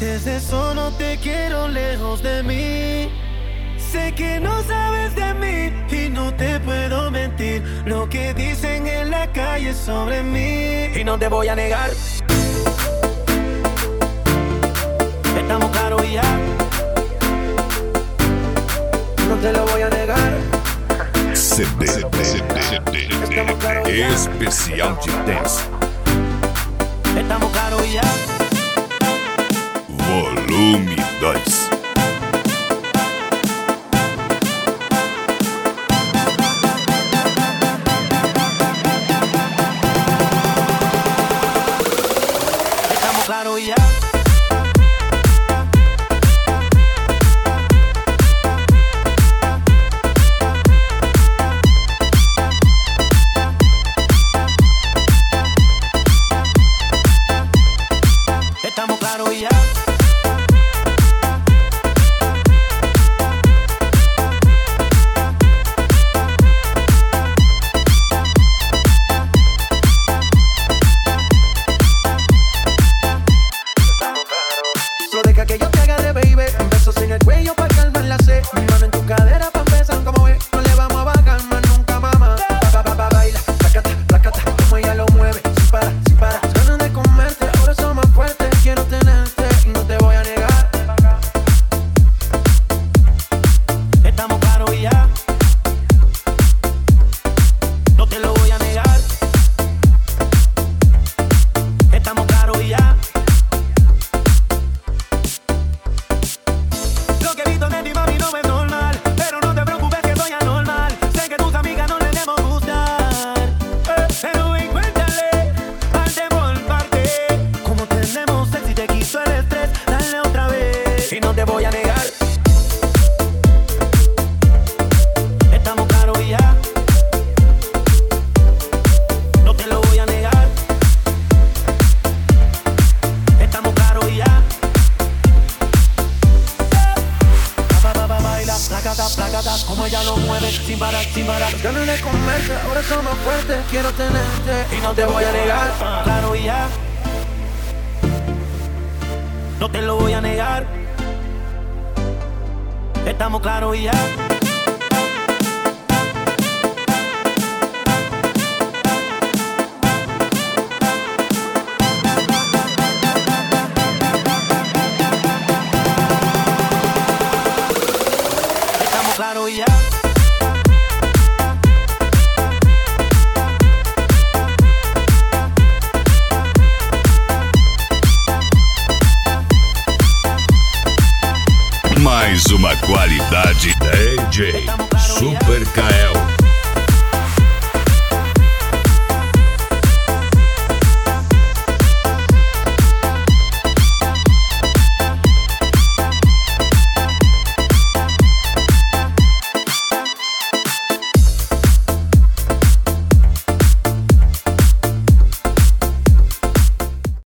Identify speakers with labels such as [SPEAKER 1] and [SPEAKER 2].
[SPEAKER 1] Antes de eso no te quiero lejos de mí. Sé que no sabes de mí y no te puedo mentir. Lo que dicen en la calle sobre mí y no te voy a negar. Estamos claros ya. No te lo voy a negar.
[SPEAKER 2] CD Especial de Dance.
[SPEAKER 1] Estamos claros ya.
[SPEAKER 2] Volume 2.
[SPEAKER 1] Estamos claros ya. Estamos claros ya. Solo deja que yo te agarre, baby. Besos en el cuello pa' calmar la sed. Mi mano en tu cadera pa' empezar como ves. No le vamos a bajar más nunca, mamá. Baila, placata, como ella lo mueve. Sin parar, sin parar. Ganas de comerte, ahora son más fuertes. Quiero tenerte y no te voy a negar. Estamos claros ya. No te lo voy a negar. Estamos claros ya. Lo que he visto de ti, mami, no es normal. Pero no te preocupes que soy anormal. Sé que tus amigas no les debemos gustar. Pero ven, cuéntale, parte por parte. Como tenemos sexo y te quito el estrés, dale otra vez. Y no te voy a negar. Estamos claros ya. No te lo voy a negar. Estamos claros ya. Baila, placata, como ella lo mueve, sin parar, sin parar. Las ganas de comerte, ahora son más fuertes. Quiero tenerte y no te voy a negar. Claro ya. No te lo voy a negar. Estamos claros ya. Estamos claros ya.
[SPEAKER 2] Mais uma qualidade DJ Super Kael.